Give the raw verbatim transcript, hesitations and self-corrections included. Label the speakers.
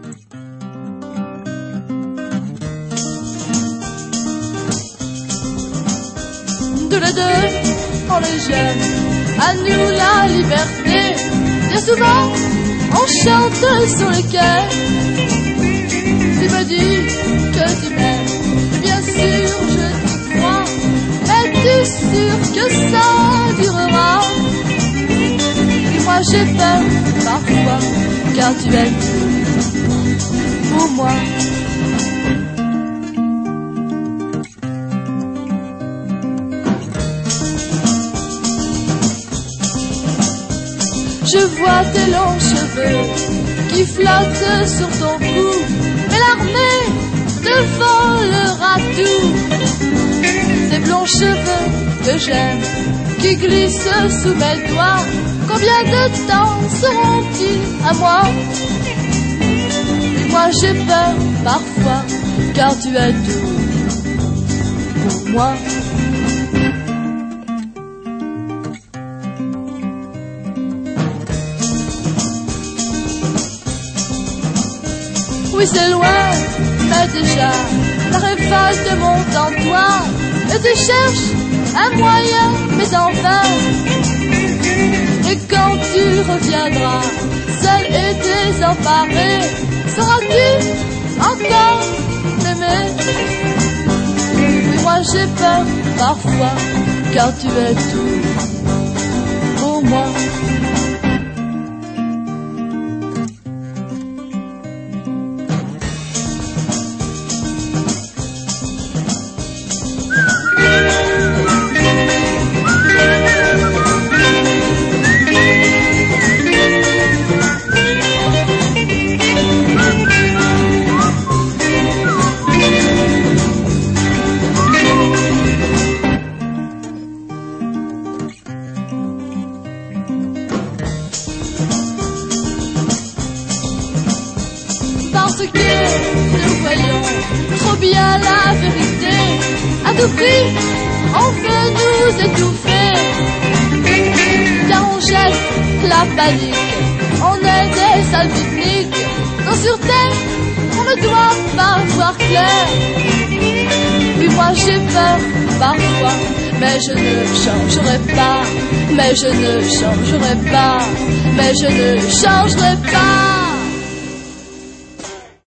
Speaker 1: Tous les deux, on est jeunes, à nous la liberté. Bien souvent, on chante sur le quai. Tu me dis que tu m'aimes, bien sûr je t'y crois. Es-tu sûr que ça durera? Moi j'ai peur parfois, car tu es tout pour moi. Je vois tes longs cheveux qui flottent sur ton cou, mais l'armée te volera tout. Ces blonds cheveux que j'aime, qui glissent sous mes doigts, combien de temps seront-ils à moi? Et moi j'ai peur parfois, car tu es tout pour moi. Oui c'est loin, mais déjà la révolte monte en toi. Et tu cherches un moyen, mais en vain. Et quand tu reviendras, seul et désemparé, sauras-tu encore m'aimer? Mais moi j'ai peur parfois, car tu es tout pour moi. Parce que nous voyons trop bien la vérité. À tout prix, on veut nous étouffer. Car on jette la panique, on est des salviniques. Non, sur terre, on ne doit pas voir clair. Puis moi j'ai peur parfois, mais je ne changerai pas. Mais je ne changerai pas, mais je ne changerai pas.